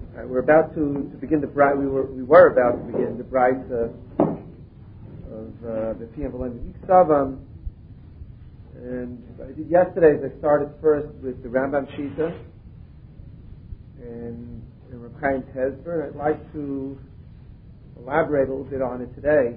We're about to begin the bride. We were about to begin the bride of the Piyam V'Leim Savam, and I did yesterday. I started first with the Rambam Shita and Reb Chaim Tesber. I'd like to elaborate a little bit on it today.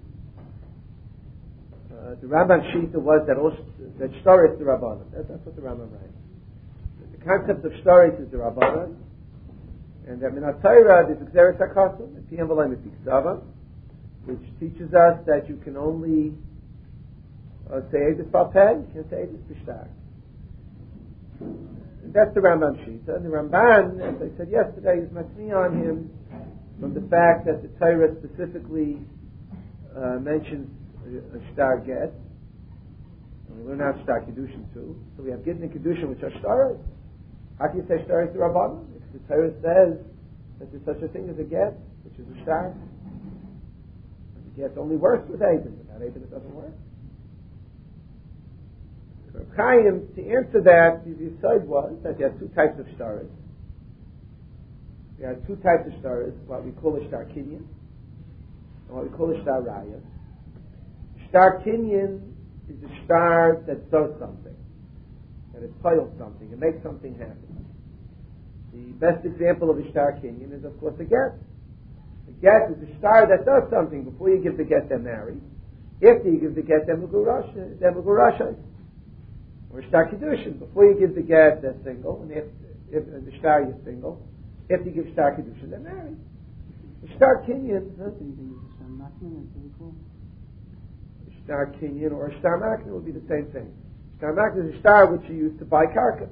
The Rambam Shita was that Shtar is the Rabbanan. That's what the Rambam writes. The concept of Shtar is the Rabbanan. And that Minat Torah is Xeris HaKosum, and Piyam V'Leim Savam, which teaches us that you can only say Eidus Balpeh, you can't say Eidus B'Shtar. And that's the Rambam Shita. And the Ramban, as I said yesterday, is matni on him from the fact that the Torah specifically mentions a Shtar Get. And we learn out Shtar Kedushin too. So we have Gittin and Kedushin, which are Shtaras. How can you say Shtar is the Rabbanan? The Torah says that there's such a thing as a get, which is a shtar. And the get only works with Eidim. Without Eidim it doesn't work. So Chaim, to answer that, the Yesod was that there are two types of shtaras. There are two types of shtaras, what we call a shtar kinyan, and what we call a shtar raya. Shtar kinyan is a shtar that does something, that it piles something, it makes something happen. The best example of a shtar kinyan is, of course, a get. A get is a shtar that does something. Before you give the get, they're married. After you give the get, they're megurashas. Or shtar kedushin. Before you give the get, they're single, and if the shtar is single. After you give shtar kedushin, they're married. A shtar kinyan. Shtar kinyan or a shtar makna would be the same thing. Shtar makna is a shtar which you use to buy karka.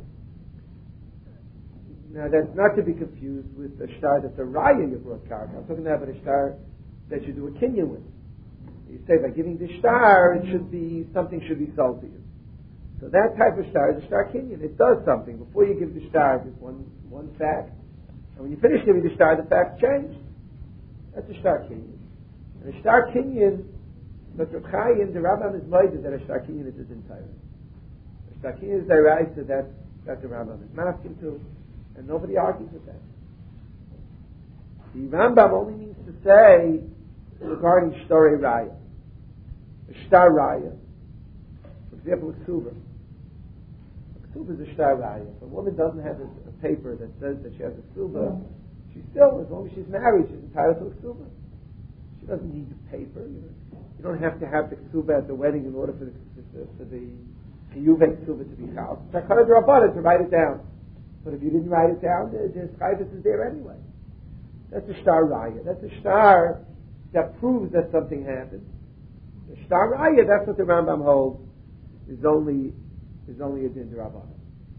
Now, that's not to be confused with a shtar that's a raya you brought karka. I'm talking about a shtar that you do a kinyan with. You say by giving the shtar, something should be sold to you. So that type of shtar is a shtar kinyan. It does something. Before you give the shtar, there's one fact. And when you finish giving the shtar, the facts change. That's a shtar kinyan. And a shtar kinyan, but Reb Chaim, the Rambam is moided that a shtar kinyan is his entire. A shtar kinyan is deraisa, that the Rambam is masking to. And nobody argues with that. The Rambam only means to say regarding Shtarei Raya. A Shtar Raya. For example, a Ksuba. A Ksuba is a Shtar Raya. If a woman doesn't have a paper that says that she has a Ksuba, she's still, as long as she's married, she's entitled to a Ksuba. She doesn't need the paper. You don't have to have the Ksuba at the wedding in order for the Chiyuvei Ksuba to be chal. It's like Chana D'Rabbanan to write it down. But if you didn't write it down, the chayvus is there anyway. That's a shtar raya. That's a shtar that proves that something happened. The shtar raya, that's what the Rambam holds, is only a din d'Rabbanan.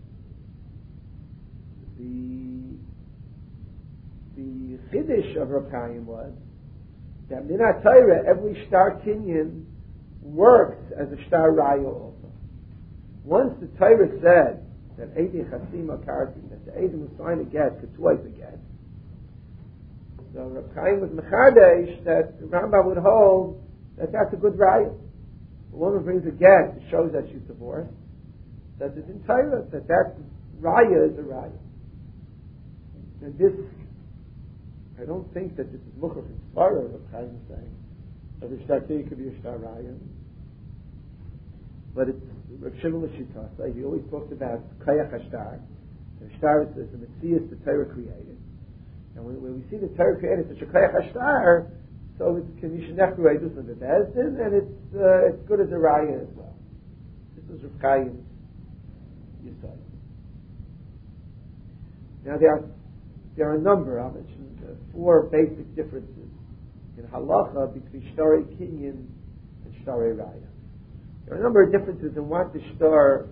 The chiddush of Reb Chaim was that Minat Torah, every shtar kinyan works as a shtar raya also. Once the Torah said that Eidei Chasima Kartin, that the Eidim who sign a get could twice a get. So Reb Chaim was Mechadesh that the Rambam would hold that that's a good raya. A woman brings a get, it shows that she's divorced, that it's in Torah, that raya is a raya. And this, I don't think that this is Mukhar from Svarah, Reb Chaim is saying, that the Shtar Kinyan could be a Shtar raya. But it's Reb Shimon L'Shitasa. He always talked about Kayach HaShtar. The Shtar is the Metzias the Torah created. And when we see the Torah created such a Kayach HaShtar, so it's Kemishanech Ruedus and the Bezdin, and it's good as a Raya as well. This is Reb Chaim's Yesod. Now there are a number, I'll mention four basic differences in Halacha between Shtarei Kinyan and Shtarei Raya. There are a number of differences in what the shtar,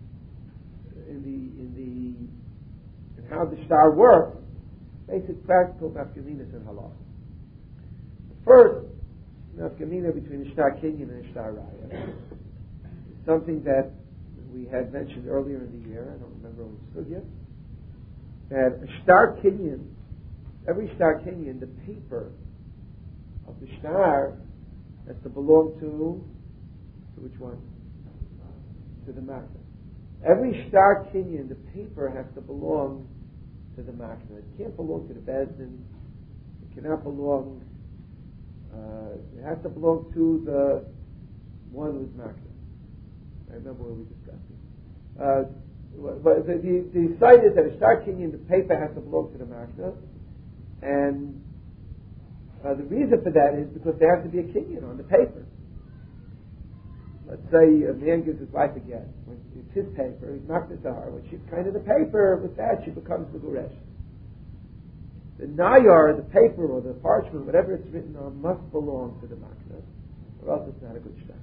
in how the shtar works, basic practical nafkaminas in halacha. The first nafkamina between a shtar kinyan and a shtar raya is something that we had mentioned earlier in the year. I don't remember when it was yet. That a shtar kinyan, every shtar kinyan, the paper of the shtar has to belong to which one? To the matter. Every shtar kinyan, the paper has to belong to the makna. It can't belong to the bezdin. It cannot belong. It has to belong to the one who's makna. I remember where we discussed it. But the site is that a shtar kinyan, the paper has to belong to the makna, and the reason for that is because there has to be a kinyan on the paper. Let's say a man gives his wife a get. When it's his paper, he's knocked it to her. When she's kind of the paper, with that she becomes the guresh. The nayar, the paper or the parchment, whatever it's written on, must belong to the makna, or else it's not a good shtar.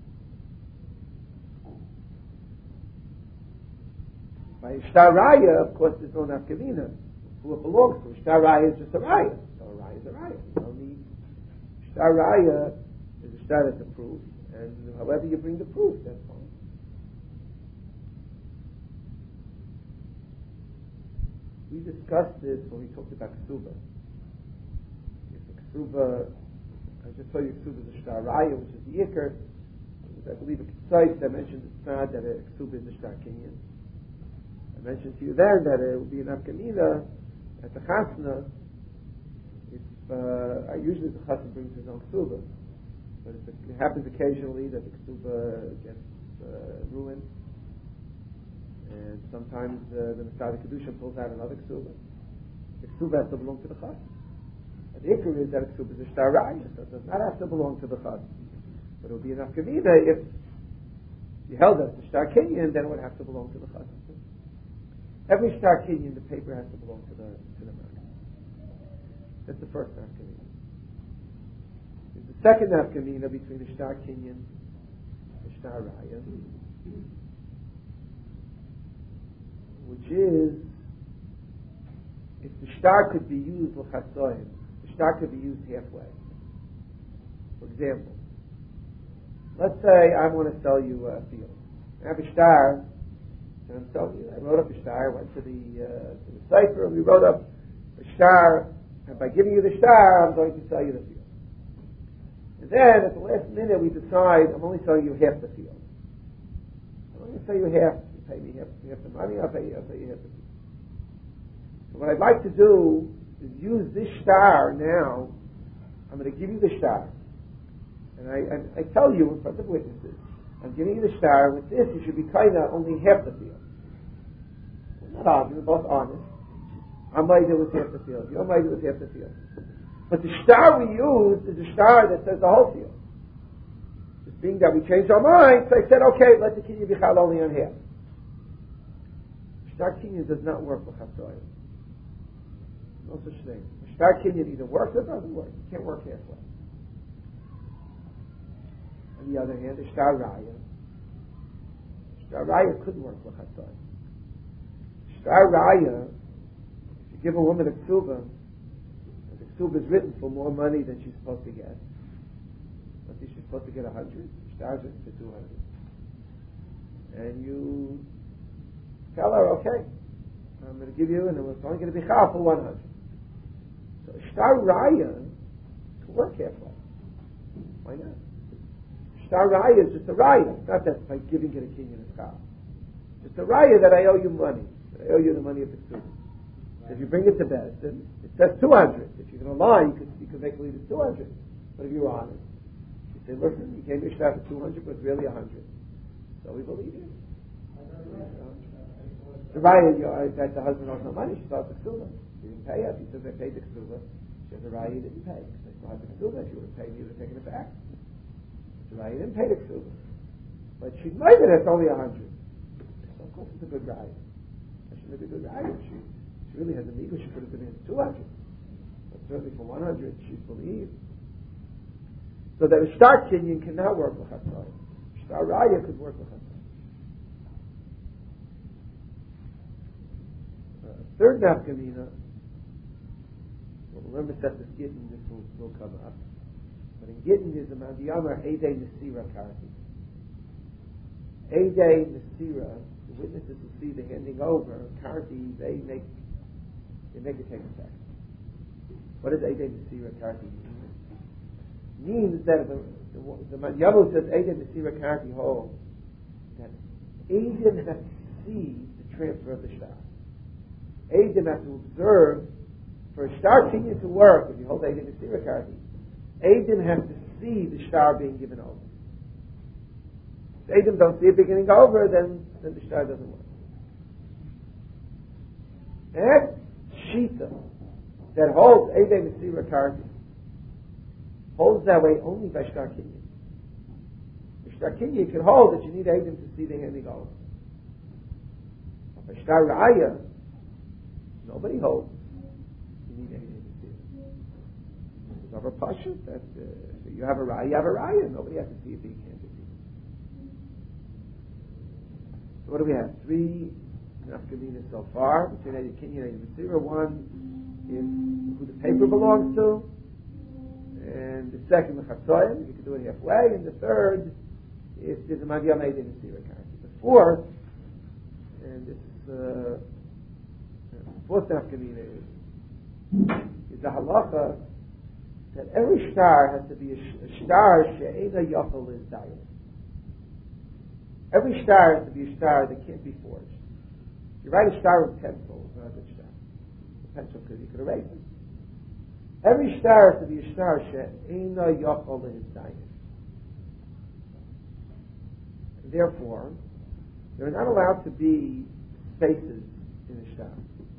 By a shtar raya, of course, there's no nafkamina who it belongs to. A shtar raya is just a raya. So a raya is a raya. You don't need shtar raya is a shtar that's approved. And however you bring the proof, that's fine. We discussed this when we talked about ksuba. If a ksuba, I just told you ksuba is a shtar raya, which is the ikr. I believe a Ketzais, I mentioned it's not that a ksuba is a shtar kinyan. I mentioned to you then that it would be an afkamina at the chasna if usually the chasna brings his own ksuba. But it happens occasionally that the ksuba gets ruined, and sometimes the Messiah Kedusha pulls out another ksuba. The ksuba has to belong to the chassan. And the ikr is that a ksuba is a shtar raya, so it does not have to belong to the chassan. But it would be an afkamina if you held that it's a shtar kinyan, then it would have to belong to the chassan. Every shtar kinyan, the paper has to belong to the man. That's the first afkamina. The second nafkamina between the shtar kinyan and the shtar raya, which is if the shtar could be used l'chasoyim, the shtar could be used halfway. For example, let's say I want to sell you a field. I have a shtar, and I'm selling you. I wrote up a shtar. I went to the cipher, and we wrote up a shtar, and by giving you the shtar, I'm going to sell you the field. And then, at the last minute, we decide, I'm only selling you half the field. I'm only going to sell you half. You pay me half the money, I'll pay you half the field. So what I'd like to do is use this shtar now. I'm going to give you the shtar. And I tell you in front of witnesses, I'm giving you the shtar. With this, you should be kind of only half the field. We're not arguing, we're both honest. I'm going to do with half the field. You're going to do with half the field. But the shtar we used is a shtar that says the whole field. Just being that we changed our mind, so I said, okay, let the kinyan be chal only on half. Shtar kinyan does not work with chasoyim. No such thing. A shtar kinyan either works or doesn't work. It can't work halfway. On the other hand, the shtar raya could work with chasoyim. Shtar raya, if you give a woman a ksuba, ksuba is written for more money than she's supposed to get. Let's say she's supposed to get 100. Shtar's written for 200. And you tell her, okay, I'm going to give you, and it's only going to be chal for 100. So shtar raya can work halfway. Why not? Shtar raya is just a raya. It's not that by giving it a kinyan is chal. Just a raya that I owe you money. That I owe you the money of the ksuba. If you bring it to Bezdin, it says 200. If you're going to lie, you could make believe it's 200. But if you're honest, you say, listen, you gave me a shtar for 200, but it's really 100. So we believe you. The raya, that the husband owes no money, she thought the ksuba. She didn't pay us. He says, I paid the ksuba. She says, the raya didn't pay. She says, well, the ksuba, if you would have paid me, you would have taken it back. The raya didn't pay the ksuba. But she's made it, it's only 100. So of course it's a good raya. It should be a good raya. She really has a ego, she could have been in 200. But certainly for 100, she's believed. So that a shtar kinyan cannot work with chatzai. Shtar raya could work with chatzai. Third nafkamina, well, remember that this Gittin, this will come up. But in Gittin is a mandiyamar Eidei Nesira Karti. Eidei Nesira, the witnesses will see the handing over. Karti, they make it take effect. What does Eidei Nesira Karti mean? It means that the Manyamu says Eidei Nesira Karti holds that Eidei has to see the transfer of the shtar. Eidim have to observe, for a star kinyan to work, if you hold Eidim Mesira Karti, Eidim have to see the star being given over. If Eidim don't see it beginning over, then the star doesn't work. That Shita that holds Eidim Mesira Karti holds that way only by star kinyan. The star kinyan can hold that you need Eidim to see the handing over. But by star Raya, nobody holds. You need Eidim to see it. It's over Pasha that you have a Raya, you have a Raya. Nobody has to see it being handed to you. So what do we have? 3 nafkaminas so far between Eidim Kinyan and Eidim Mesira. One is who the paper belongs to, and the second the Chatzoyim, you can do it halfway, and the third is the Magyam Eidim Mesira Karti. The fourth, and this is the fourth nafkamina is the halacha that every star has to be a star she'ena yachol is dayan. Every star has to be a star that can't be forged. You write a star with pencil, it's not a good star. The pencil you could erase it. Every star has to be a star she'ena yachol is dayan. Therefore, there are not allowed to be spaces in a star.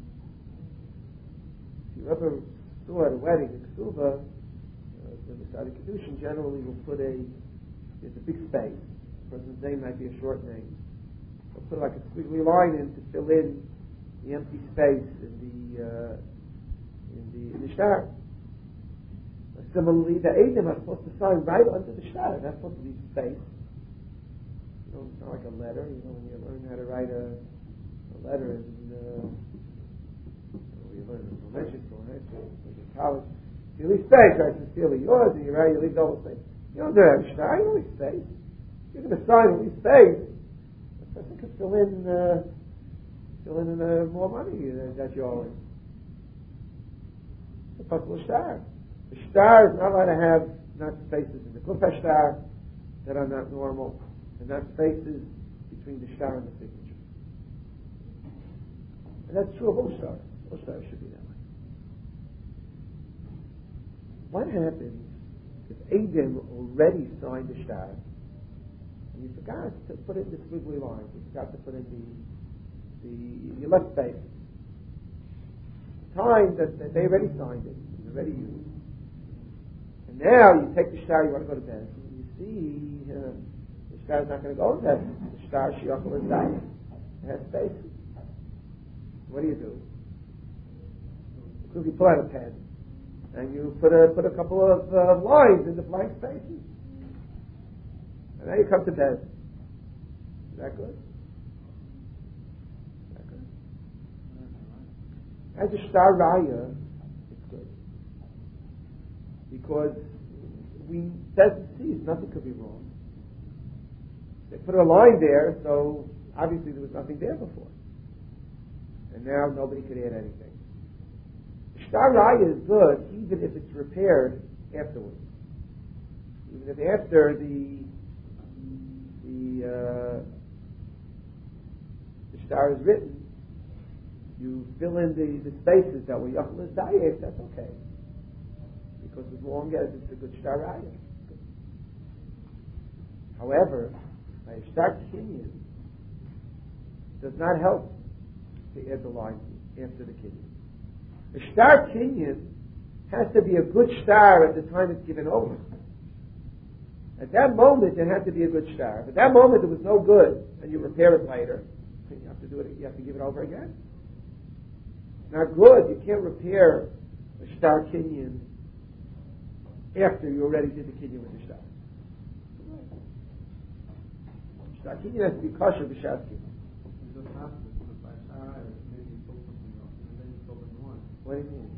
If you ever saw at a wedding in Ksuba, when the Sadi Kedushin generally will put there's a big space. The person's name might be a short name. They'll put like a squiggly line in to fill in the empty space in the star. Similarly, the Eidim are supposed to sign right under the star. That's supposed to be space. It's not like a letter. When you learn how to write a letter you learn in elementary school, right? In college, you leave space, right? Sincerely yours, and you write, you leave double space. You don't do that. You don't leave space. You're going to sign and leave space. The person can fill in more money that you owe him. It's a possible star. The star is not allowed to have not spaces in the Klufa star that are not normal, and not spaces between the star and the signature. And that's true of all stars. All stars should be that way. What happens if Eidim already signed the star and you forgot to put in the squiggly lines, you forgot to put in you left space. The time that they already signed it, it's already used. And now you take the star, you want to go to bed, and you see the star is not going to go to bed. The star shiachol is dying. It has space. What do? You pull out a pen and you put a couple of lines in the blank spaces, and now you come to bed. Is that good? As a star raya, it's good because we doesn't see nothing could be wrong. They put a line there, so obviously there was nothing there before, and now nobody could add anything. Star raya is good even if it's repaired afterwards. Even if after the star is written, you fill in the spaces that were yachol is dayek, that's okay. Because as long as it's a good star raya. However, a star kinyan does not help to add the line after the kinyan. A star kinyan has to be a good star at the time it's given over. At that moment, it had to be a good star. But at that moment, it was no good, and you repair it later. You have to do it. You have to give it over again. It's not good. You can't repair a star kinyan after you already did the kinyan with the star. Star kinyan has to be kosher b'shas kinyan. What do you mean?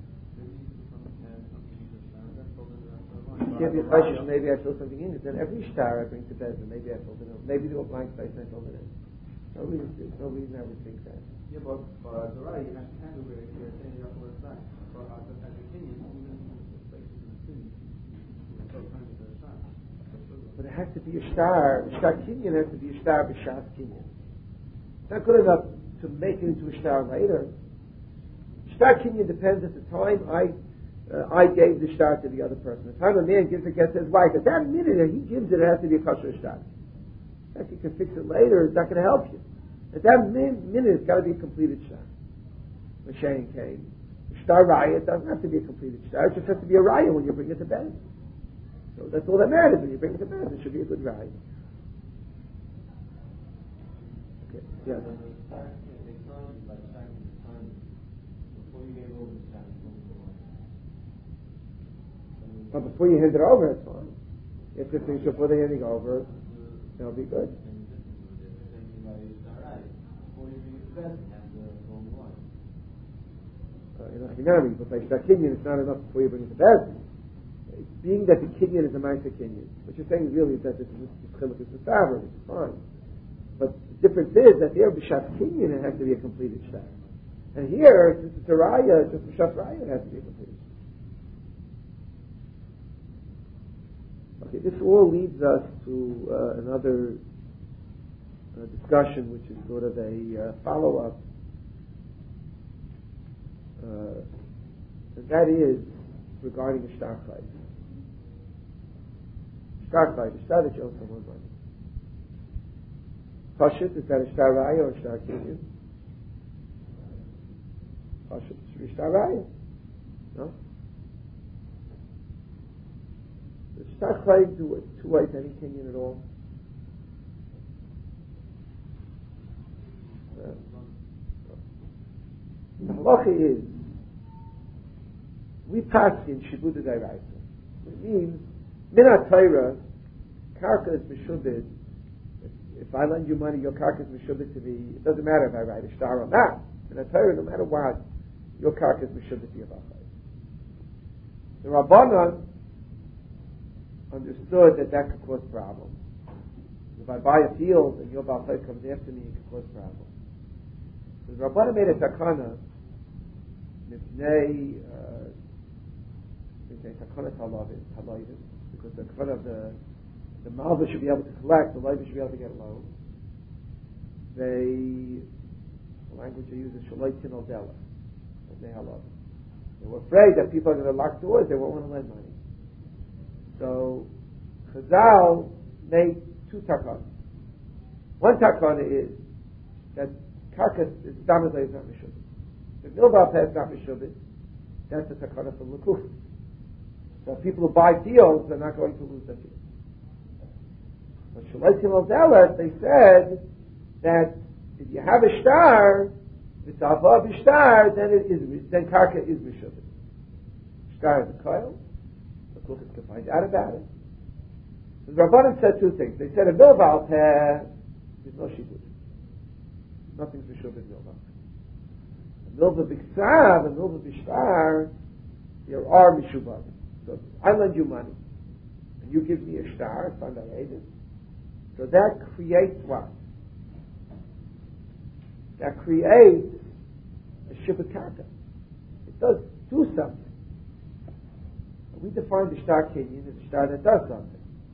You can't be cautious. Maybe I fill something in it. Then every star I bring to bed, and maybe I filled it in. Maybe there was a blank space and I filled it in. There's no reason I would think that. Yeah, but for the right, you have to handle where you're saying that word back. For as a kinyan, even the spaces in the kinyan, you're so kind of the star. But it has to be a star. A star kinyan has to be a star b'shas kinyan. It's not good enough to make it into a star later. Shtar kinyan depends at the time I gave the shtar to the other person. The time a man gives it to his wife, at that minute he gives it, it has to be a kosher shtar. If you can fix it later, it's not going to help you. At that minute, it's got to be a completed shtar. Mashayin came. Shtar raya, it doesn't have to be a completed shtar. It just has to be a raya when you bring it to bed. So that's all that matters. When you bring it to bed, it should be a good raya. Okay. Yeah. But before you hand it over, it's fine. If the things before they're handing over, they'll be good. But by Shtar Kinyan, it's not enough before you bring it to bed. Being that the Kinyan is a Maisa Kinyan, what you're saying really is that this Chiluk is the Saver, which is fine. But the difference is that here, B'Shas Kinyan, it has to be a completed Shtar. And here, since it's a Raya, just B'Shas Raya, it has to be a completed Shtar. Okay, this all leads us to another discussion, which is sort of a follow-up, and that is regarding the shtar chayv. Shtar chayv, the shtar that you owe someone money. Pashut, is that a shtar raya or a shtar kinyan? Pashut, it should be shtar raya. No? Does shtar chayv do it two ways any kinyan at all? The halacha is we pass in shibuda dayraisa. It means minat Torah, karka is meshubid. If I lend you money, your karka is meshubid to me. It doesn't matter if I write a shtar or not. Minat Torah, no matter what, your karka is meshubid to your bachay. The Rabbanan understood that could cause problems. If I buy a field and your bachay comes after me, it could cause problems. So the Rabbanan made a takana, mipnei takana talayvim, because the takana of the malva should be able to collect, the loiva should be able to get a loan. The language they use is shaloi tinol dela, they were afraid that people are going to lock doors, they won't want to lend money. So Chazal made two takanas. One takana is that karkas is damazay is not meshubit. If milva peh is not meshubit, that's the takana from Lakuf. So people who buy fields are not going to lose their fields. But Shalai Timol Delet, they said that if you have a shtar, it's above a shtar, then karka is meshubit. Shtar is a koil. Lakuf can find out about it. So the Rabbanan said two things. They said a milva peh is no shibud. Nothing's meshubit milva. A milva b'ksav, a milva b'shtar, there are meshubad. So I lend you money, and you give me a shtar, so that creates what? That creates a shibud karka. It does do something. And we define the shtar kinyan as a shtar that does something.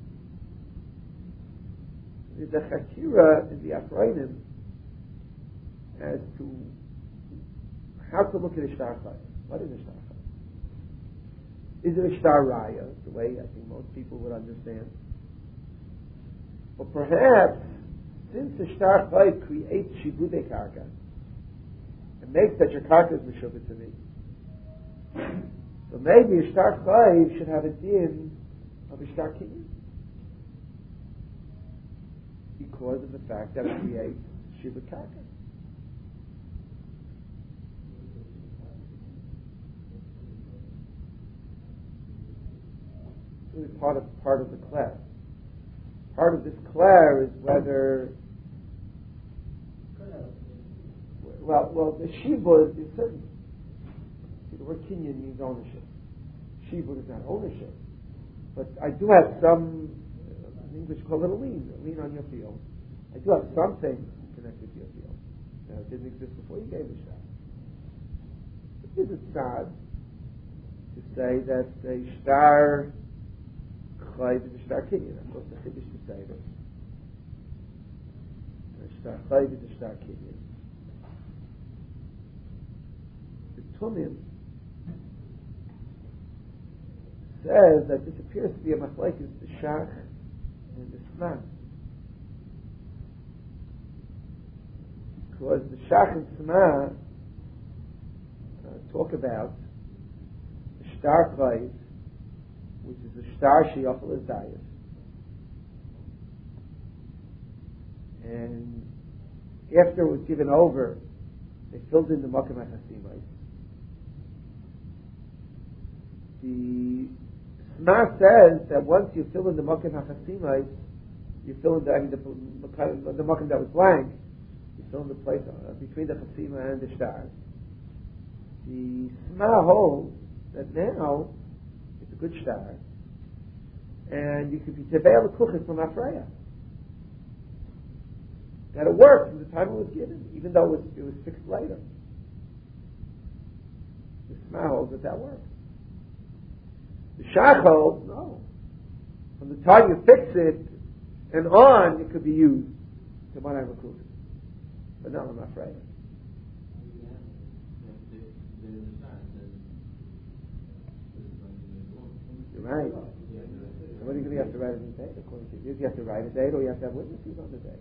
There's a chakira in the Afrainim as to how to look at a shtar chayv. What is a shtar chayv? Is it a shtar raya, the way I think most people would understand? Or perhaps, since a shtar chayv creates shibudei karka, it makes that your karka is meshubit to me. So maybe a shtar chayv should have a din of a shtar kinyan, because of the fact that it creates shibud karka. Really part of the class. Part of this class is whether well the shibud is certain. See, the word kinyan means ownership. Shibud is not ownership, but I do have some in English call it a lien on your field. I do have something connected to your field. Now, it didn't exist before you gave the shot. Is it sad to say that the shtar chayv is a shtar kinyan? Of course, the chiddush to say this. The shtar chayv is a shtar kinyan. The Tumim says that this appears to be a machlekes, the Shach and the Sma. Because the Shach and Sma talk about the Shtar Chayv, which is the Shtar Sheyachal Azayas. And after it was given over, they filled in the Makom HaChasimais. The Sma says that once you fill in the Makom HaChasimais, you fill in the Makom that was blank, you fill in the place between the Chasima and the Shtar. The Sma holds that now it's a good Shtar, and you could be Teveil Kuchis from Afraya. That it worked from the time it was given, even though it was fixed later. The Sma holds that worked. The Shach holds, no. From the time you fix it and on, it could be used to Manai Makuf. But not on Afraya. You're right. So what are you going to have to write it in date? According to this, you have to write a date, or you have to have witnesses on the date.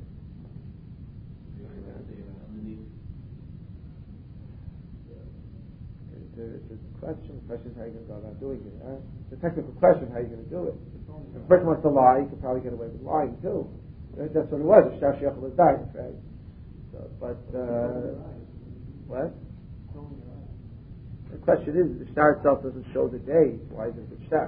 It's a question. The question is how you're going to go about doing it. It's a technical question, how you're going to do it. If the person wants to lie, you could probably get away with lying too. That's what it was. A Shtar Sheyachal was dying, right? So, but what? The question is, the Shtar itself doesn't show the date. Why is it a Shtar?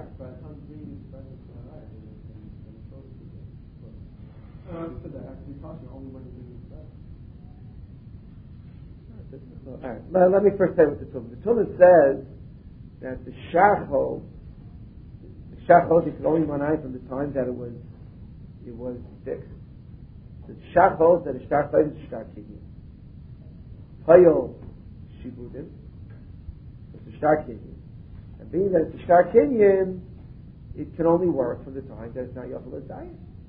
All right. Let me first say what the Tumim. The Tumim says that the Shach holds you can only manai from the time that it was fixed. The Shach holds that a Shtar Chayv is a Shtar Kinyan. Hayol Shibudim, it's a Shtar Kinyan. And being that it's a Shtar Kinyan, it can only work from the time that it's not Yochel Azayis.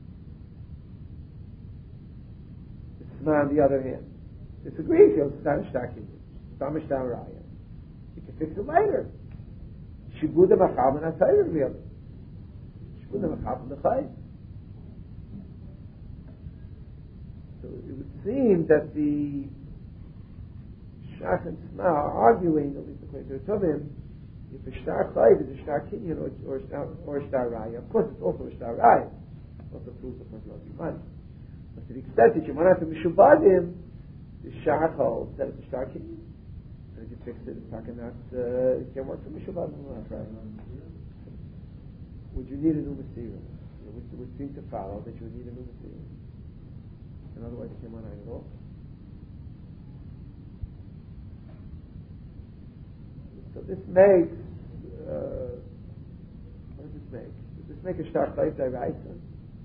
The Sma, on the other hand, disagrees. It's not a Shtar Kinyan. It's not a Shtar Raya. You can fix it later. Shibudim Acham and Atayim really. Shibudim Acham and the Chayv. So it would seem that the Shach and Sma are arguing, at least according to the Tumim, if a Shtar Chayv is a Shtar Kinyan or a Shtar Raya. Of course, it's also a Shtar Raya. It also proves the person owes you money. But to the extent that you want to have to Mishubadim, the Shach holds that it's a Shtar Kinyan. And if you fix it, it's not it can't work for Mishubadim. Would you need a new Masira? It would seem to follow that you would need a new Masira. And otherwise it came on at all. So this makes what does this make? Does this make a Shtar Chayv D'Oraisa?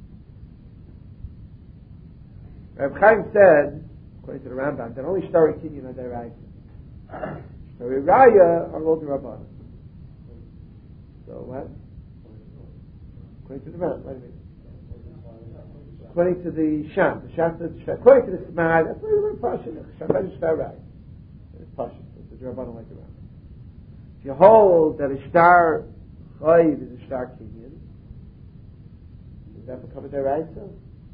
Reb Chaim said, according to the Rambam, that only Shtar Kinyan are D'Oraisa. So Raya are all the Rabbanim. So what? According to the Rambam, wait a minute. According to the Sham, according to the Sma, that's what we learn Pashim. Shtar is Shtar Raya. It's Pashim. It's the Rabbanim like the Rambam. If you hold that a Shtar Chayv is a Shtar Kinyan, does that become a D'Oraisa?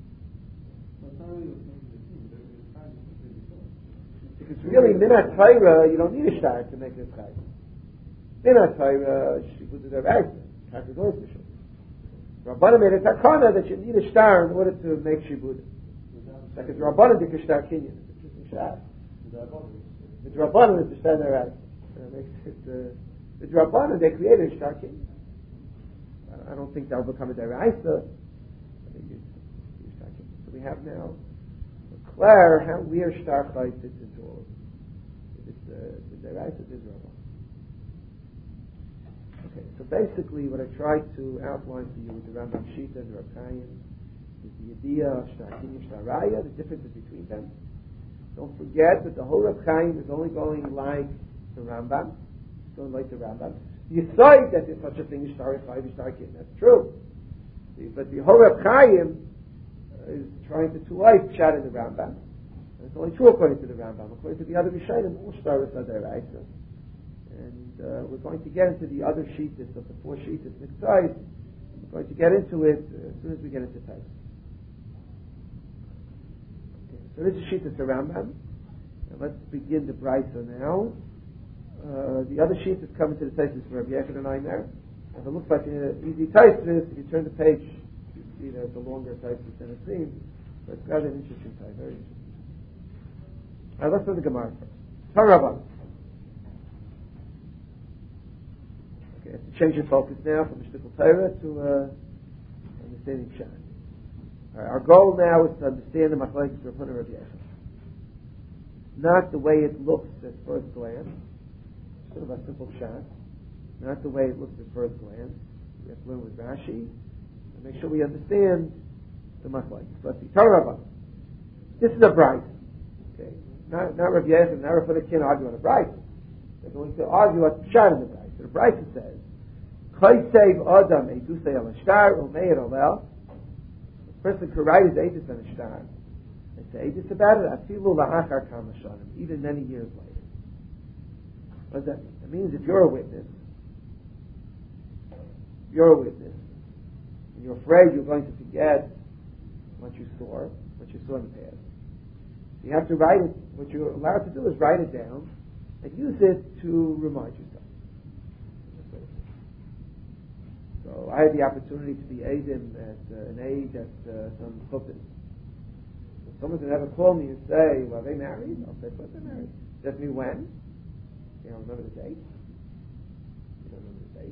If it's really Minat Torah, you don't need a Shtar to make it a Chayv. Minat Torah, Shibud is a D'Oraisa. Kakados Mishum. Rabbanim made a takana that you need a Shtar in order to make Shibud. Like it's Rabbanim did a Shtar Kinyan. It's interesting Shtar. The Rabbanim is the Shtar D'Oraisa. The Rabbanim, they created a Shtar Kinyan. I don't think that will become a D'Oraisa. I think it's Shtar Kinyan. So we have now Claire how where Shtar Chayv fits into all of it. If it's the D'Oraisa, it is Rabbanim. Okay, so basically what I tried to outline for you with the Rambam Shita and the Reb Chaim is the idea of Shtar Kinyan, Shtar Raya, the differences between them. Don't forget that the whole Reb Chaim is only going like the Rambam. Don't like the Rambam. You say that there's such a thing as Shtar Chayv, Shtar Kinyan. That's true. But the whole Reb Chaim is trying to two-life chat in the Rambam. And it's only true according to the Rambam. According to the other Rishonim, all Shtaros are D'Oraisa. we're going to get into the other shittas of the four shittas Mitzvahs. We're going to get into it as soon as we get into Taisa. Okay, so this is shittas Rambam. And let's begin the Brisa now. The other shittas come into the Taisus for Rabbi Yechon and I there. If it looks like an easy Taisus, if you turn the page, you see that it's a longer Taisus than it seems. But it's got an interesting Taisus, very interesting. All right, let's learn the Gemara first. Tarabah. Okay, I have to change your focus now from Shtickle Torah to understanding Pshat. All right, our goal now is to understand the Machlokes of Rav Huna and Rabbi Yechon. Not the way it looks at first glance, sort of a simple Pshat. Not the way it looks at first glance. We have to learn with Rashi and make sure we understand the Machlokes. Let's see. Tarabah. This is a Brisa. Okay. Not Rabbi Yechon, not Rav Huna can't argue on a Brisa. They're going to argue on Pshat in the Brisa. The Brisa says, "Chaysev Adam Eidusei al Ashtar Umeir Olel." The person could write his Eidus on a shtar and say Eidus about it. Afilu la'achar kama shanim, even many years later. What does that mean? It means if you're a witness, and you're afraid you're going to forget what you saw in the past. You have to write it. What you're allowed to do is write it down and use it to remind yourself. So I had the opportunity to be an aide at some chuppas. So someone can ever call me and say, "Well, they married?" I'll say, "But they're married." Doesn't mean when. You don't remember the date. You don't remember the date.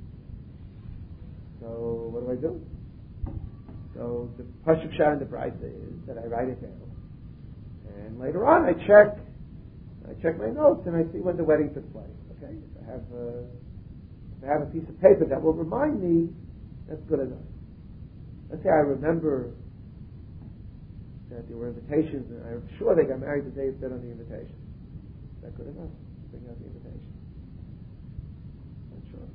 So what do I do? So the Pashup Shah in the Brisa is that I write it down, and later on I check my notes and I see when the wedding took place. Okay, if I have a piece of paper that will remind me, that's good enough. Let's say I remember that there were invitations, and I'm sure they got married the day it said on the invitation. Is that good enough? Bring out the invitation. Not sure.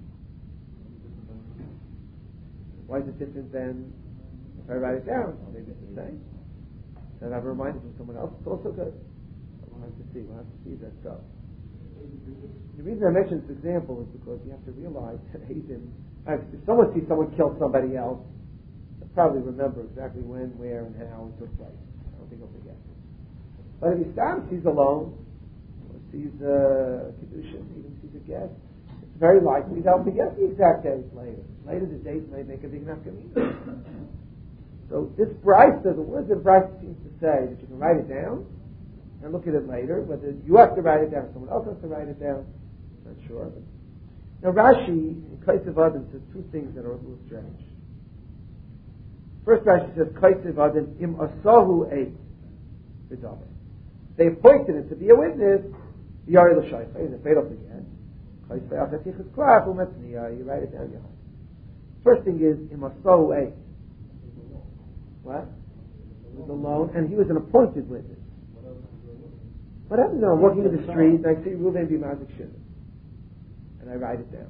Why is it different than if I write it down? Well, maybe it's the same. Then I've reminded from someone else. It's also good. We'll have to see if that's so. The reason I mention this example is because you have to realize that if someone sees someone kill somebody else, they'll probably remember exactly when, where, and how it took place. I don't think he'll forget. But if he sees alone, or sees a kedushin, even sees a guest, it's very likely they'll forget the exact date later. Later the dates may make a big nafkamina. So this Brisa, the words of Brisa seems to say that you can write it down and look at it later, whether you have to write it down or someone else has to write it down. Not sure. Now Rashi, in Kaisev Adam, says two things that are a little strange. First Rashi says, Kaisev Adam im asahu eit v'davar. They appointed him to be a witness, Yari l'shaycha, and if they don't forget, Kaisev achatichas klaf u'metzniya, you write it down, you First thing is, im asahu eit. What? He was alone, and he was an appointed witness. What happens now? I'm walking in the street and I see Reuven Bimazik Shimon. And I write it down.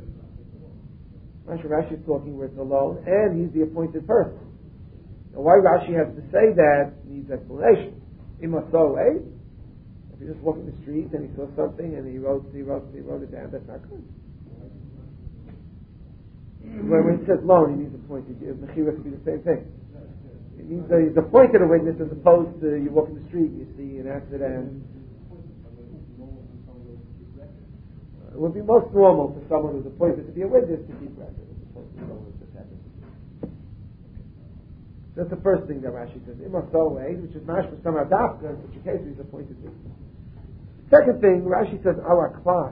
Rashi is talking where it's alone and he's the appointed person. Now why Rashi has to say that needs explanation. If you're just walking the street and he saw something and he wrote it down, that's not good. When he says alone, he means appointed. Mechira could be the same thing. It means that he's appointed a witness as opposed to you walk in the street and you see an accident. It would be most normal for someone who's appointed to be a witness to keep record as opposed to someone who just happens to be. That's the first thing that Rashi says. Which is mash for some adapter, in which case he's appointed witness. Second thing, Rashi says our class.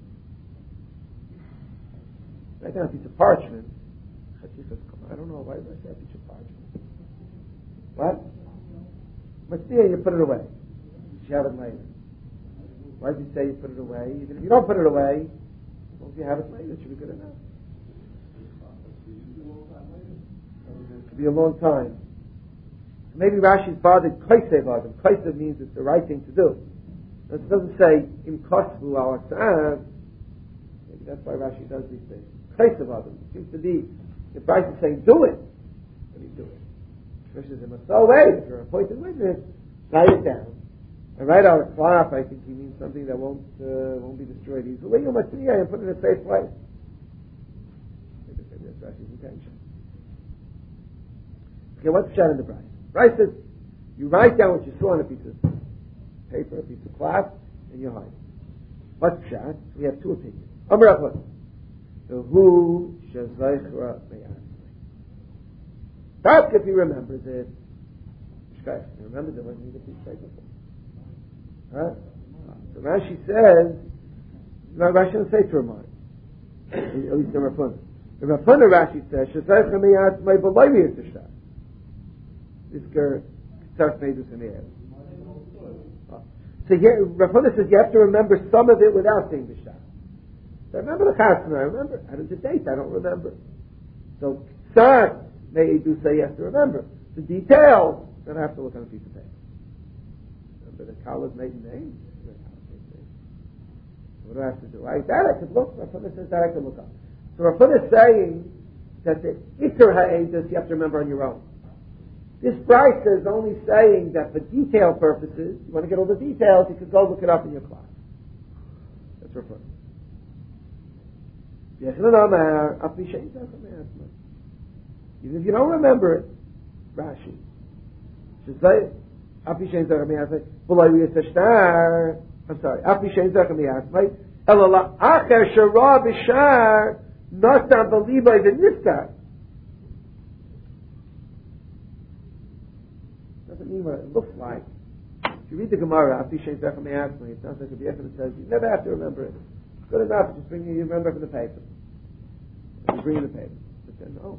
Write down a piece of parchment. I don't know why did I say a piece of parchment. What? Matzniya, you put it away. You have it later. Why does he say you put it away? Even if you don't put it away, as long as you have it later, it should be good enough. It could be a long time. Maybe Rashi's bothered Kaisev Adam. Kaisev means it's the right thing to do. It doesn't say Im Kosvu al Aksav. Maybe that's why Rashi does these things. Kaisev Adam. It seems to be if Rashi is saying do it, then you do it. If you're an appointed witness, write it down And right out of cloth, I think he means something that won't be destroyed easily. You must see and put it in a safe place. Maybe that's Rashi's intention. Okay, what's shot in the Bryce? Bryce says, you write down what you saw on a piece of paper, a piece of cloth, and you hide it. What's shot? We have two opinions. Amar Achon. The who shazaychra meyad. That's if he remembers it. Shkaya, he remembers it when he gets his paper. Right? So Rashi says, Rashi doesn't say to remind. At least in Rafuna. In Rafuna, Rashi says, shazaychra meyad may b'layvi is the shot. This girl starts made this in the air. So here, Rafuna says you have to remember some of it without saying the shot. So I remember the chasna, I remember. Out of the date, I don't remember. So, Ksar, may do say you have to remember. The details, then I have to look on a piece of paper. Remember the Kala's maiden name? What do I have to do? That I could look. Rafuna says that I could look up. So Rafuna is saying that the Iker Ha'edus you have to remember on your own. This Bryce is only saying that for detail purposes, you want to get all the details, you could go look it up in your class. That's Rafuna. Even if you don't remember it, Rashi should say, I'm sorry, doesn't mean what it looks like. If you read the Gemara, it sounds like a Biechon says you never have to remember it. It's good enough, just bring you remember from the paper. You bring in the paper. But then, no.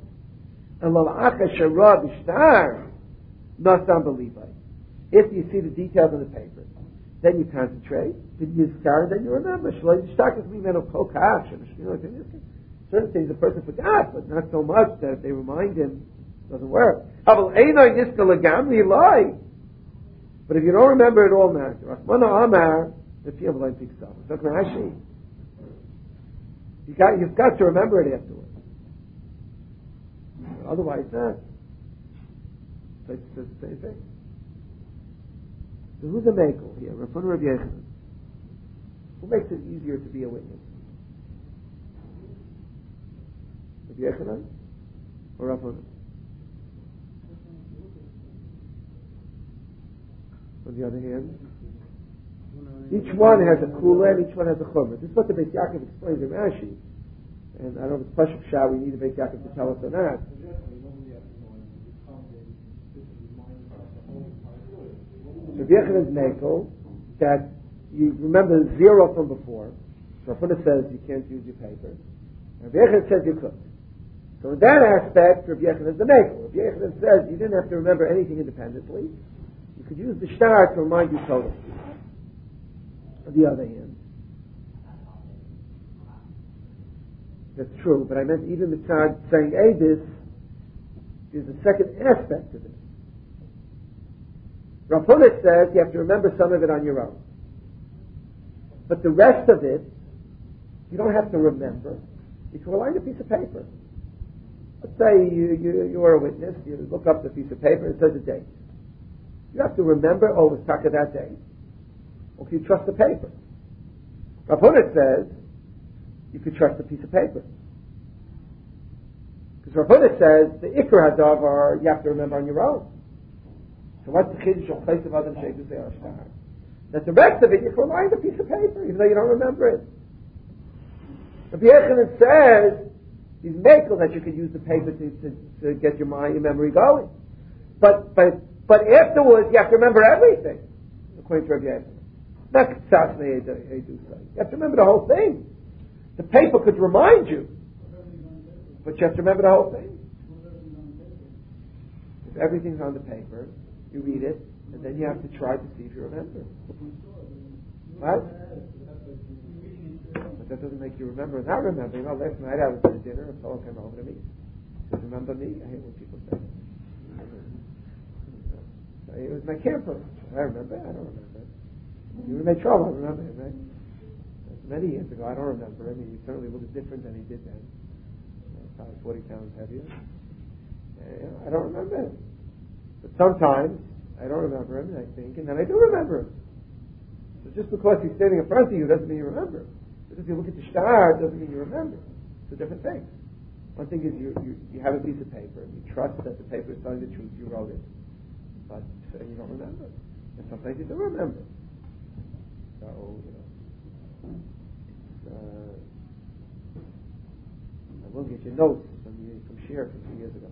If you see the details on the paper, then you concentrate, then you start, then you remember. Certain things a person forgot, but not so much that if they remind him, it doesn't work. But if you don't remember it all now, you've got to remember it afterwards. Otherwise, not. So it's the same thing. So who's a makel here? Rafuna Rabbi Yechanan. Who makes it easier to be a witness? Rabbi Yechanan or Rafuna? On the other hand, each one has a kula and each one has a chumrah. This is what the Beit Yaakov explains in Rashi. And I don't know if it's Pashup Shah, we need the Beit Yaakov to tell us or not. So Yechanan's Mekel, that you remember the zero from before. So Rafuna says you can't use your paper. And Yechanan says you could. So in that aspect, Rabbi Yechanan is the Mekel. Rabbi Yechanan says you didn't have to remember anything independently. You could use the shtar to remind you totally. On the other hand, that's true, but I meant even the child saying Eidus is a second aspect of it. Rafuna says you have to remember some of it on your own. But the rest of it, you don't have to remember. You can rely on a piece of paper. Let's say you are a witness, you look up the piece of paper and it says a date. You have to remember, it was stuck at that date. Or can you trust the paper? Rafuna says you could trust a piece of paper. Because Rafuna says the Iker Hadavar you have to remember on your own. So what's the Chiddush of place of Adam Sheidu Ze'ar Shtar? That the rest of it you can rely on the piece of paper, even though you don't remember it. Rabbi Yechanan says he's makel that you can use the paper to get your memory going. But afterwards you have to remember everything, according to Rabbi Yechanan. Not Ksasne Edu. You have to remember the whole thing. The paper could remind you, but you have to remember the whole thing. If everything's on the paper, you read it, and then you have to try to see if you remember. What? But that doesn't make you remember not remember. Last night I was at a dinner and a fellow came over to me. He said, remember me? I hate when people say that. It was my camper. I remember. I don't remember. You were in my trouble. I remember him, right? Many years ago. I don't remember him. He certainly looked different than he did then. Probably 40 pounds heavier. I don't remember him. But sometimes I don't remember him, and I think, and then I do remember him. So just because he's standing in front of you doesn't mean you remember. Because if you look at the star, it doesn't mean you remember. It's a different thing. One thing is you have a piece of paper and you trust that the paper is telling the truth. You wrote it, but you don't remember. And sometimes you do remember. So I will get your notes from Shir from 2 years ago.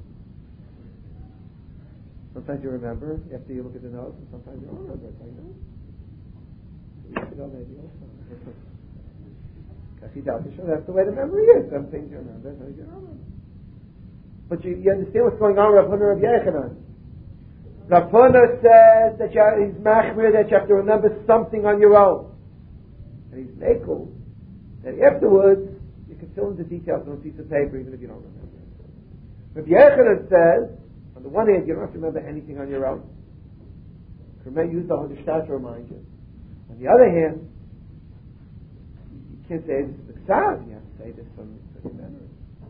Sometimes you remember after you look at the notes, and sometimes you don't remember. It's like, no. 2 weeks ago, maybe also. That's the way the memory is. Some things you remember, some things you don't remember. But you understand what's going on with Rav Huna Rav Yechanan. Rav Huna says that he's machmir, that you have to remember something on your own. And he's mekel that afterwards you can fill in the details on a piece of paper even if you don't remember. Rav Yechanan says, on the one hand, you don't have to remember anything on your own. You can use the Hadashtat to remind you. On the other hand, you can't say this is the Ksav, you have to say this from your memory.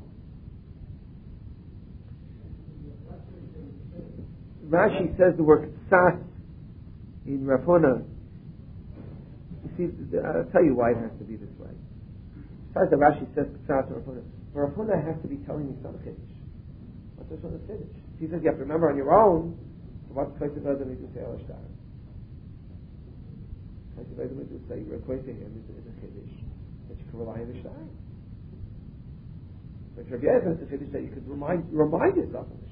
Rashi says the word Ksas in Rav Huna. You see, I'll tell you why it has to be this way. Besides that Rashi says Ksas to Rav Huna, Rav Huna has to be telling me some Kiddush. What's this one to Kiddush? He says you have to remember on your own, so what's the place of Adam to say Al Ashtar? The place of Adam to say you're equating him is a Kiddush that you can rely on the Shtar. But Rabbi Yechanan is a Kiddush that you could remind yourself of the Shtar.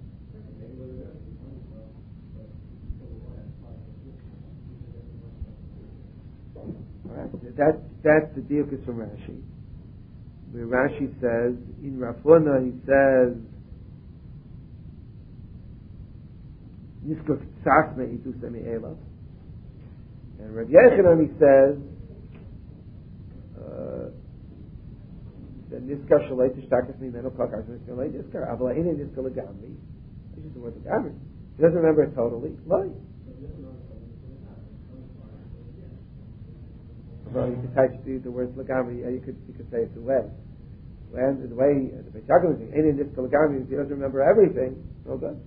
Alright, that's the diukus from Rashi. Where Rashi says, in Rav Huna, he says, Niskor Ktsas me'idus me'elav. And Rabbi Yechanan, he says, that Niskar Shalei Tishtakas Mimeno Kakar Shalei Niskar Avla Ine Niskar Legamri. This is the word Legamri. He doesn't remember it totally. Loi. Well, you could type the words Legamri. You could say it the way. And the way the Beit Yaakov is saying, Ine Niskar Legamri, if he doesn't remember everything, no good.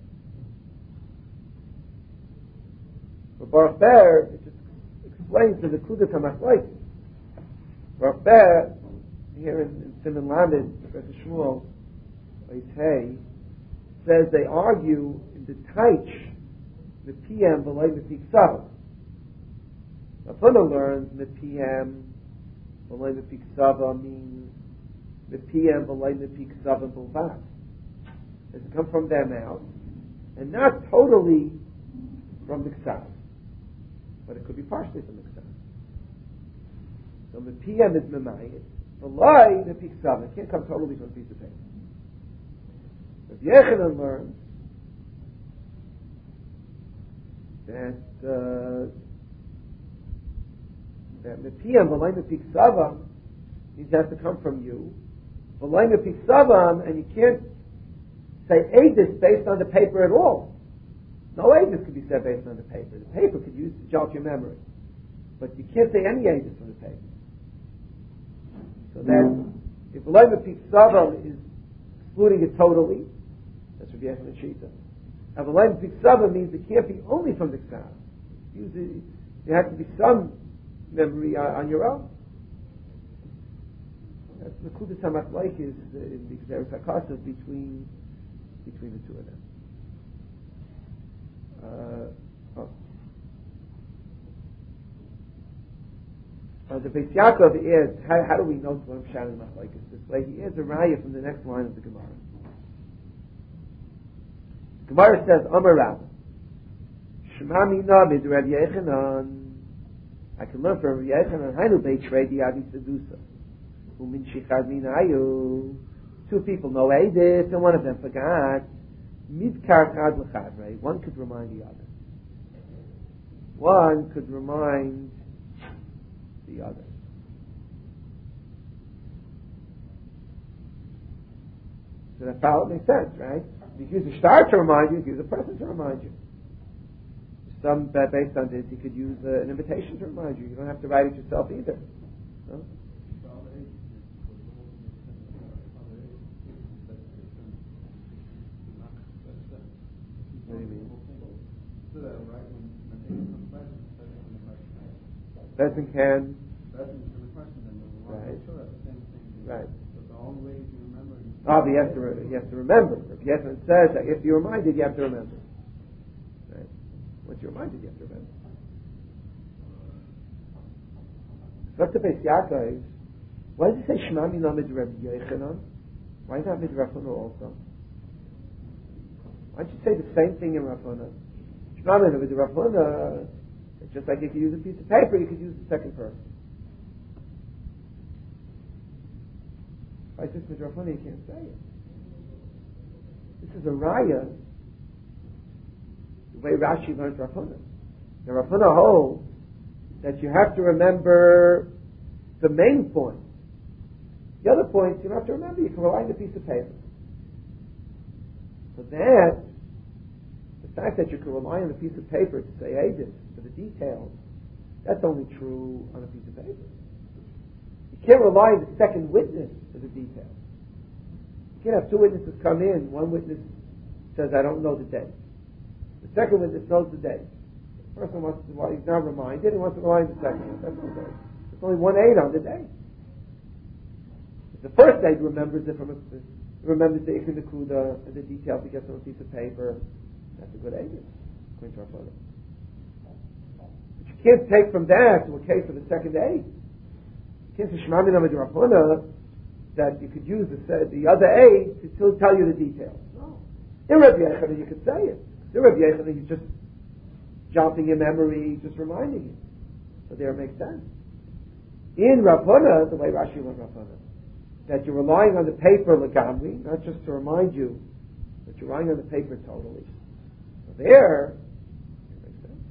But Baruch Ber, it just explains the Kudas HaMachlokes. Baruch Ber, here in Siman Lamed, Professor Shmuel, Hey, says they argue in the Taich, the PM, below the Piksava. Rav Huna learns the PM, below the Piksava means the PM, below the Piksava Bilvat. It's come from their mouth, and not totally from the Ksav. But it could be partially from the Ksav. So the PM is Memayit, below the Piksava. It can't come totally from a piece of paper. Rav Yechanan learns that the PM, below the Piksava, means it has to come from you. Below the Piksava, and you can't say Eidus based on the paper at all. No Eidus could be said based on the paper. The paper could use to jog your memory. But you can't say any Eidus from the paper. So that if below the Piksava is excluding it totally, that's Rabbi Yechanan Shita. And below the Piksava means it can't be only from the Ksav. There has to be some memory on your own. That's the Kudas HaMachlokes is in the Gzeres HaKasav between the two of them. The Beis Yaakov adds, how do we know Tzlom Shannon Machlokes this way? He adds a raya from the next line of the Gemara. Gemara says, Amar Rav, Shema Mina Mid Rav Yechanan. I can learn from Rav Yechanan, Hainu Beit Shrei Diadi Sedusa. Umin Shichad Minayu. Two people know Eidis, and one of them forgot. Midkar Chad L'Chadrei. One could remind the other. One could remind the other. So that follow makes sense, right? You use a star to remind you, you use a person to remind you. Some based on this, you could use an invitation to remind you. You don't have to write it yourself either. No? What do you mean? Bezdin can. That's the question then. Right. Sure, that's the same thing. Right. But the only way you can remember is... But he has to remember. If Yechon says that if you're reminded, you have to remember. Right? Once you're reminded, you have to remember. What's the base Yaakov? Why does it say Shema Mina Mid Rabbi Yochanan? Why not Mid Rav Huna also? Why don't you say the same thing in Rav Huna? Shema Mina Mid Rav Huna, it's just like you could use a piece of paper, you could use the second person. Why is this Mid Rav Huna? You can't say it. This is a raya, the way Rashi learns Rav Huna. Now Rav Huna holds that you have to remember the main point. The other points you don't have to remember. You can rely on the piece of paper. So that, the fact that you can rely on a piece of paper to say, hey, this, for the details, that's only true on a piece of paper. You can't rely on the second witness for the details. You can't have two witnesses come in. One witness says, I don't know the date. The second witness knows the date. The first one wants to, well, he's not reminded, he wants to rely on the second one. That's okay. There's only 1 aid on the day. The first aid remembers it remembers the Ikon Nakuda and the details he gets on a piece of paper. That's a good aid, according to our father. But you can't take from that to a case of a second aid. You can't say Shema Mina Mid Rav Huna that you could use the other aid to still tell you the details. No. In Rabbi Yochanan you could say it. In Rabbi Yochanan he's just jogging your memory, just reminding you. So there it makes sense. In Rav Huna, the way Rashi learned Rav Huna, that you're relying on the paper legamri, not just to remind you, but you're relying on the paper totally. So there, it makes sense.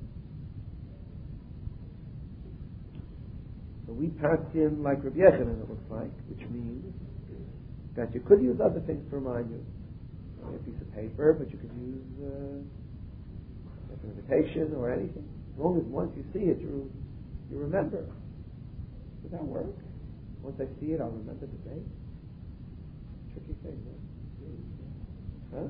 So we passed in like Rabbi Yochanan, it looks like, which means that you could use other things to remind you. A piece of paper, but you could use like an invitation or anything. As long as once you see it, you remember. Does that work? Once I see it, I'll remember the date. Tricky thing, huh?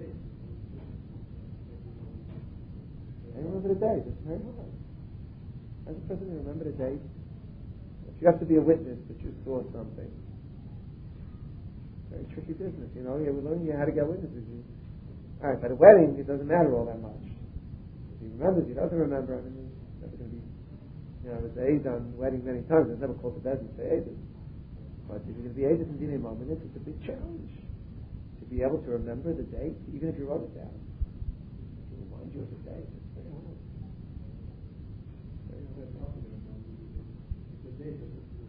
I remember the date. It's very hard. As a person, you remember the date. If you have to be a witness that you saw something, very tricky business. You know, we're learning how to get witnesses. All right, by the wedding, it doesn't matter all that much. If he remembers, he doesn't remember. I mean, it's never going to be. You know, there's Eid on wedding many times. There's never called to bed and say Eid. But if you're going to be Eid in Dinei Mamonis, it's a big challenge to be able to remember the date, even if you wrote it down. To remind you of the date, it's very hard. Very hard. It's a date that this is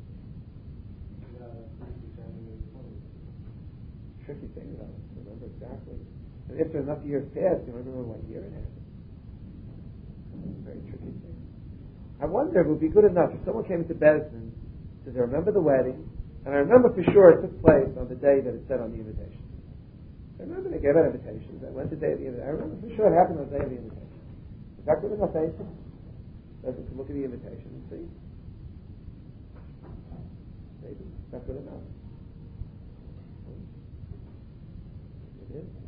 tricky thing though, to remember exactly. And after enough years pass, you don't remember what year it happened. It's a very tricky thing. I wonder if it would be good enough if someone came into Bezdin, says, I remember the wedding, and I remember for sure it took place on the day that it said on the invitation. I remember they gave out invitations. I went the day of the invitation. I remember for sure it happened on the day of the invitation. Is that good enough answer? Doesn't look at the invitation and see? Maybe. Is that good enough? It is.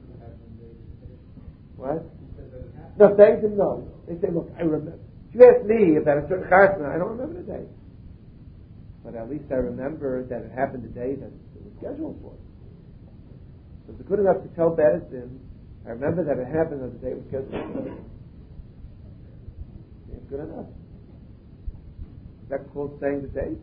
What? No, thank them, no. They say, look, I remember. If you ask me about a certain chasna, I don't remember the date. But at least I remember that it happened the day that it was scheduled for. So it's good enough to tell Bezdin, I remember that it happened on the day it was scheduled for. It's good enough. Is that called saying the date?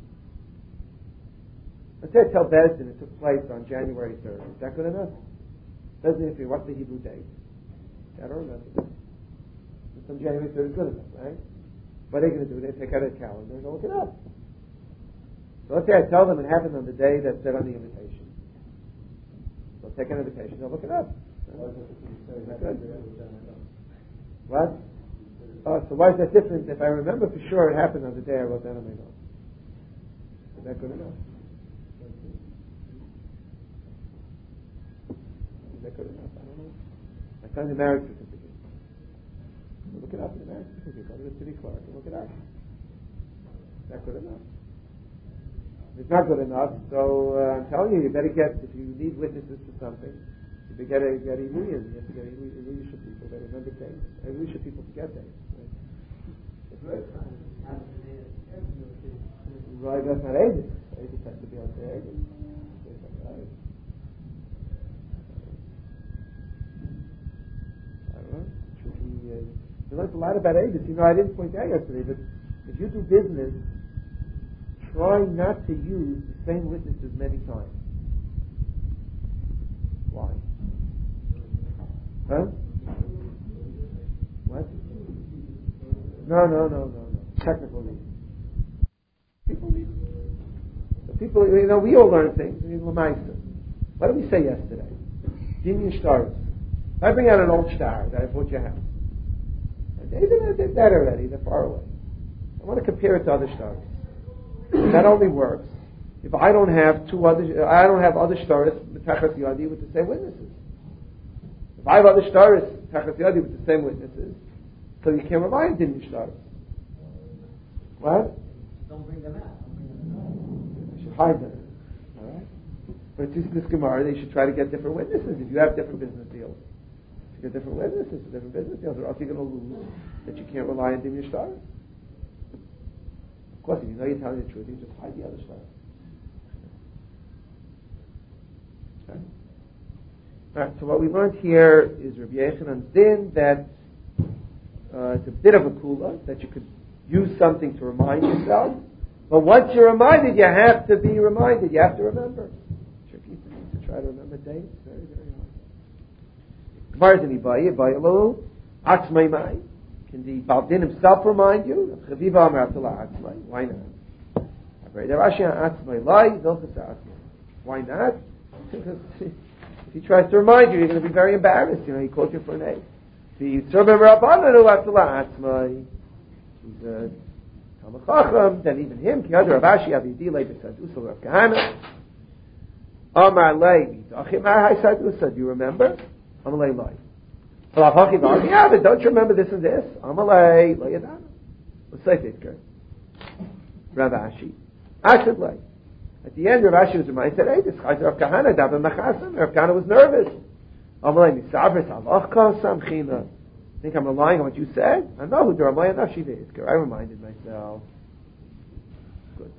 Let's say I tell Bezdin it took place on January 3rd. Is that good enough? Bezdin, if you what's the Hebrew date? I don't remember. Some January 3rd is good enough, right? What are they going to do? They take out a calendar and look it up. So let's say I tell them it happened on the day that said on the invitation. They'll take an invitation, they'll look it up. What? Oh, so why is that different if I remember for sure it happened on the day I wrote that on my notes? Is that good enough? Is that good enough? I don't know. I signed the marriage certificate. Look it up in the marriage certificate. Go to the city clerk and look it up. Is that good enough? It's not good enough, so I'm telling you, you better get, if you need witnesses to something, you better get Illusion. You have to get Illusion people that remember dates. Illusion people forget dates. Right? Right, that's not Edith. Edith has to be on the Edith. I don't know. We learned a lot about Edith. I didn't point out yesterday, but if you do business, try not to use the same witnesses many times. Why? Huh? What? No. Technical reason. People need. So people, we all learn things. What did we say yesterday? Dinyan stars. If I bring out an old star that I bought your house, and they're dead already. They're far away. I want to compare it to other stars. That only works if I don't have other stars Tachas Yadi with the same witnesses. If I have other stars Tachas Yadi with the same witnesses, so you can't rely on Dinyan stars. What? Don't bring them out. You should hide them. All right? But it's just this Gemara, they should try to get different witnesses. If you have different business deals, you get different witnesses for different business deals, or else you're going to lose that you can't rely on Dinyan stars. Of course, if you know you're telling the truth, you just hide the other stars. Okay. All right, so what we learned here is Rabbi Yechanan's din that it's a bit of a kula, that you could use something to remind yourself, but once you're reminded, you have to be reminded. You have to remember. It's tricky to try to remember dates. Very, very hard. Gemara's in Ibayi, Atzmai Mai. Can the Baldin himself remind you? Why not? Why not? Because if he tries to remind you, you're going to be very embarrassed. He called you for an A. He's a Talmud Chacham, then even him, Ki Yadu Rav Ashi Avidi Lei B'Sadusa Rav Kahana. Amar Lei Midachim Har Sadusa. Do you remember? Amar Lei Loi. Yeah, but don't you remember this and this? Amar Lei Lo Yadana. Let's say Fitker. Rav Ashi. Ashad Lei. At the end, Rav Ashi was reminded. He said, "Hey, this guy's Rav Kahana. Daven Machasim." Rav Kahana was nervous. Amar Lei Misavris Halachka Samchina. Think I'm relying on what you said? I know who the Ramaya Nashiva is. I reminded myself. Good.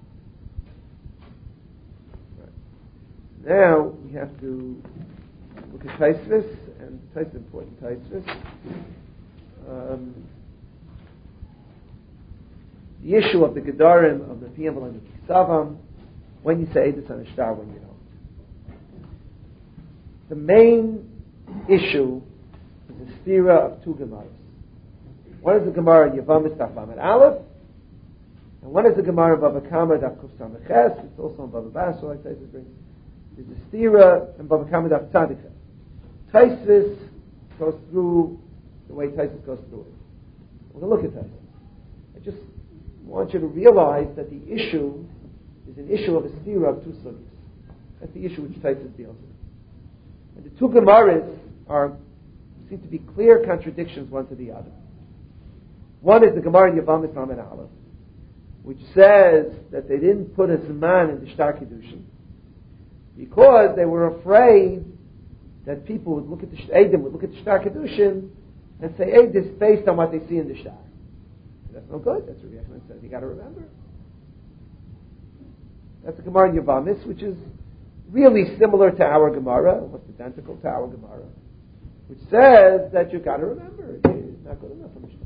Right. Now we have to look at Taisvis, and Taisvis important Taisvis. The issue of the Gedarim of the Piyam and the Kisavam, when you say this on a star, when you don't. The main issue is the stira of two Gemaras. One is the Gemara Yavamis Daf Lamed Aleph, and one is the Gemara Bava Kama Daf Kuf Samech Ches. It's also on Bava Basra, like Taisus brings. There's the stira and Bava Kama Daf Tzadik Ches. Taisus goes through the way Taisus goes through it. We're going to look at Taisus. I just want you to realize that the issue is an issue of a stira of two sugis. That's the issue which Taisus deals with. And the two Gemaras seem to be clear contradictions one to the other. One is the Gemara Yavamis Lamed Aleph, which says that they didn't put a Zman in the Shtar Kiddushin because they were afraid that people would look at the Eidim would look at the Shtar Kiddushin and say, "Hey, this is based on what they see in the Shtar." That's no good. That's what Yechon says. You got to remember. That's the Gemara Yavamis, which is really similar to our Gemara, almost identical to our Gemara, which says that you've got to remember. It's not good enough for Mishnah.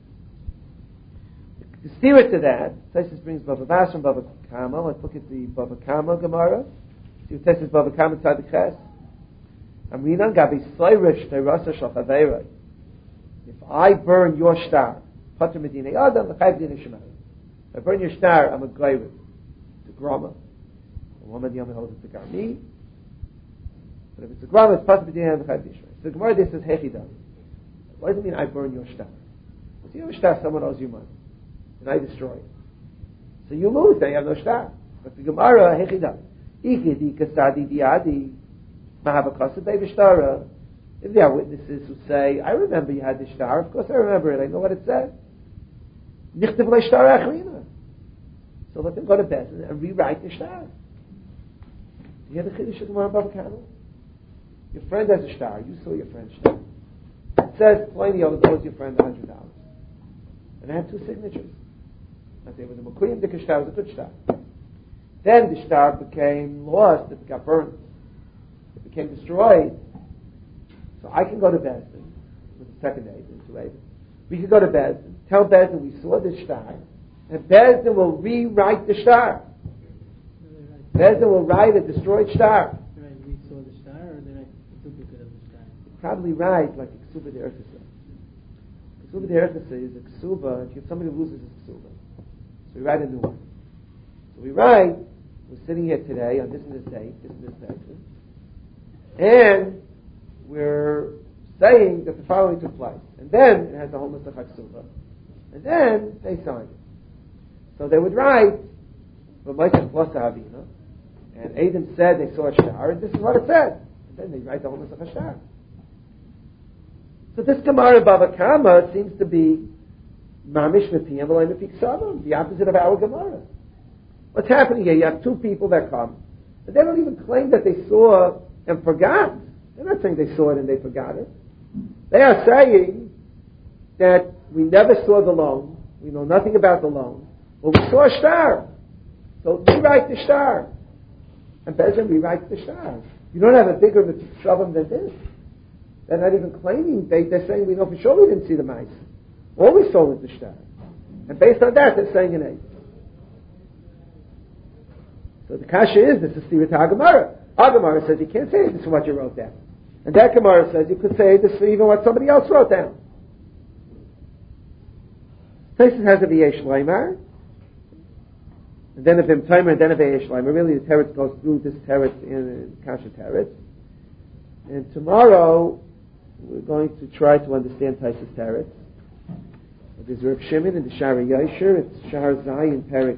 The stira to that, Taisus brings Bava Basra and Bava Kama. Let's look at the Bava Kama Gemara. See what Taisus Bava Kama Tzadik Ches. Amrinan Gabi Soirish Teirasa Shal Chaveiroi. If I burn your star, Pater Medina Adam, L'chayv Dina Shemai. If I burn your star, I'm a Gleirid. It's a Grama. A woman Yom holds it to Garmi. But if it's a Grama, it's Pater Medina Adam, L'chayv Dina Shemai. So the Gemara this says Hechidam. What does it mean I burn your star? If you have a star, someone owes you money. And I destroy it. So you lose, then you have no star. But the Gemara, Hechidam. Ikidi Kasadi Diadi. Mahavakasa Bevishtara. If there are witnesses who say, I remember you had the star, of course I remember it, I know what it said. Nichtiv le shtar achrina. So let them go to bed and rewrite the star. Do you have the Chiddush of Gemara Bava Kama? Your friend has a star, you saw your friend's star. It says, Pliny owes your friend $100. And I had two signatures. I say, it was a Mekuyim, the shtar was a good shtar. Then the shtar became lost, it got burned. It became destroyed. So I can go to Bezdin, with the second Aiden, two Aiden. We can go to Bezdin, tell Bezdin we saw the shtar, and Bezdin will rewrite the shtar. Bezdin will write a destroyed shtar. Right, we saw the shtar, or they write a duplicate of the shtar? Probably write like a ksuba de erchasa. Ksuba de erchasa is a ksuba, if somebody loses his ksuba. So we write a new one. So we write, we're sitting here today on this and this date, this and this person, and we're saying that the following took place. And then it has the whole Musach HaKsuba. And then they sign it. So they would write, V'maisach Plasa Havina, and Adam said they saw a shtar, and this is what it said. And then they write the whole Musach HaShtar. So this Gemara Bava Kama seems to be Mamish Mepiyam V'lay Mepik Savim, the opposite of our Gemara. What's happening here? You have two people that come, but they don't even claim that they saw and forgot. They're not saying they saw it and they forgot it. They are saying that we never saw the loan, we know nothing about the loan, but we saw a shtar. So we write the shtar. And Bezin, we write the shtar. You don't have a bigger Shavim than this. They're not even claiming, they're saying we know for sure we didn't see the mice. All we saw was the shtar. And based on that, they're saying an 8. So the kasha is, this is Stira Gemara. Our Gemara says you can't say this is what you wrote down. And that Gemara says you could say this is even what somebody else wrote down. Places has a V'yesh Leimar, and then of him timer, and then of V'yesh Leimar. Really the teretz goes through this teretz in kasha teretz. And tomorrow we're going to try to understand Taisus teretz. There's Reb Shimon in the Shari Yosher. It's Shahar Zai in Perik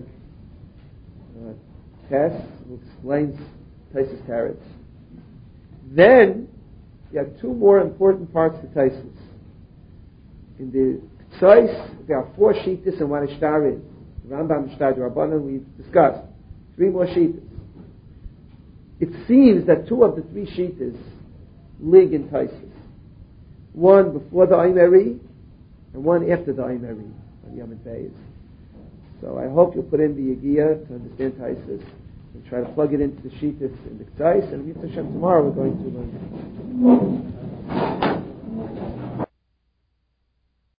Tes, who explains Taisus teretz. Then you have two more important parts to Taisus. In the Tzais, there are 4 shittas and 1 ishtar is. Rambam, Ishtar, the Rabbanan, we've discussed. 3 more shittas. It seems that 2 of the 3 shittas lig in Taisus. 1 before the Aimeri, and 1 after the Aimeri, on Yom Beis. So I hope you'll put in the Yagiyah to understand Taisus, and try to plug it into the shittas in the Tzais, and Yitzhak Hashem tomorrow we're going to learn.